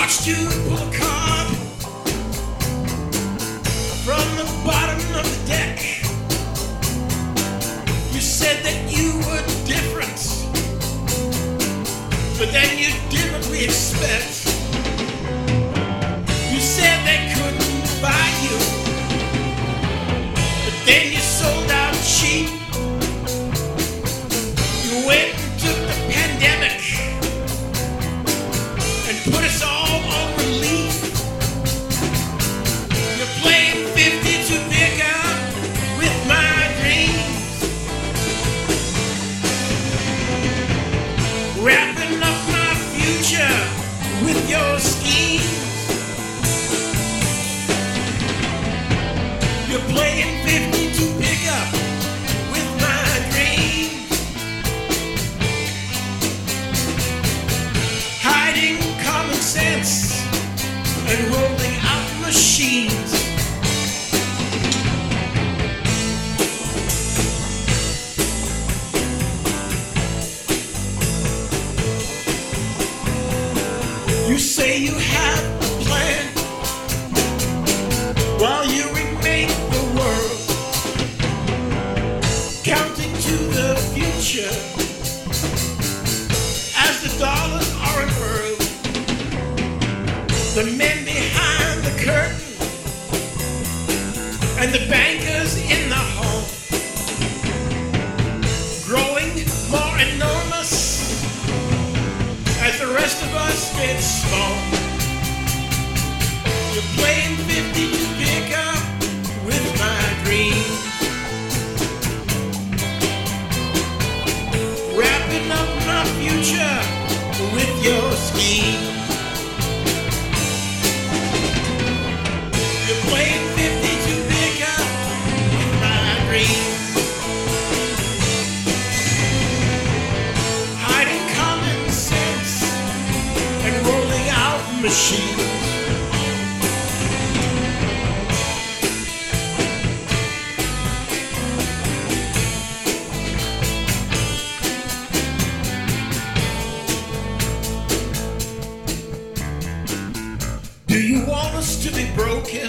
watched you pull a card from the bottom of the deck. You said that you were different, but then you did what we expect. You said they couldn't buy you, but then you sold out cheap. You went and took the pandemic and put us all on relief. You're playing 52 pickup with my dreams, wrapping up my future with your schemes. You're playing 52 pickup with my dreams, hiding common sense and rolling out machines. You say you have a plan while you remake the world, counting to the future as the dollars are unfurled. The men behind the curtain and the bankers in the hall, growing more enormous as the rest of us get small. You're playing 52 pickup with my dreams, wrapping up my future with your scheme. You're playing 52 pickup with my dreams, hiding common sense and rolling out machines. Do you want us to be broken?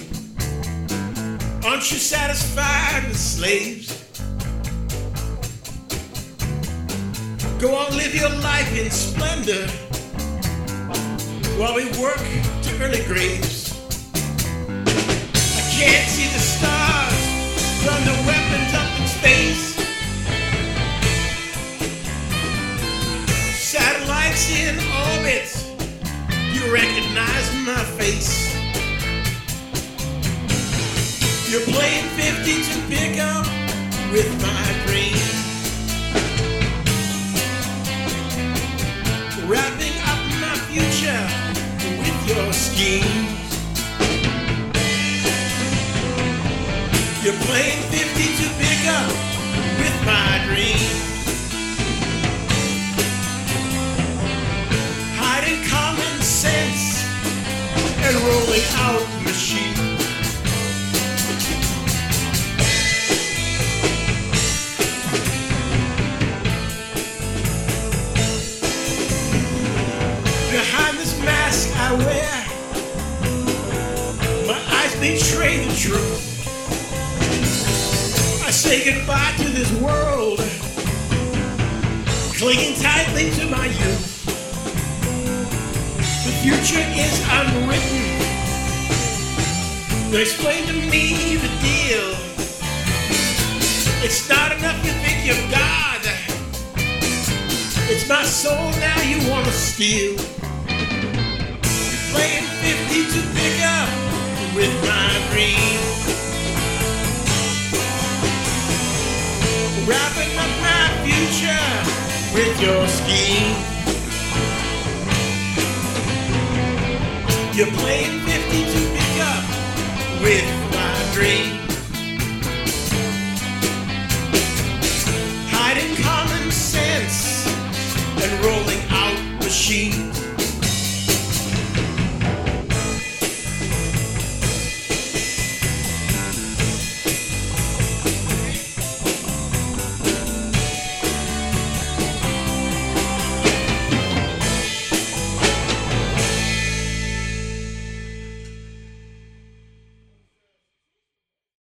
Aren't you satisfied with slaves? Go on, live your life in splendor while we work to early graves. I can't see the stars from the weapons up in space. Satellites in orbit, you recognize my face. You're playing 52 pickup with my dreams, wrapping up my future with your schemes. You're playing 52 pickup with my dreams, hiding common sense and rolling out machines. Behind this mask I wear, my eyes betray the truth. I say goodbye to this world, clinging tightly to my youth. The future is unwritten. Now explain to me the deal. It's not enough to think you're God. It's my soul now you wanna steal. You're playing 52 pickup with my dreams, wrapping up my future with your scheme. You're playing 52 pickup with my dreams, hiding common sense and rolling out machines.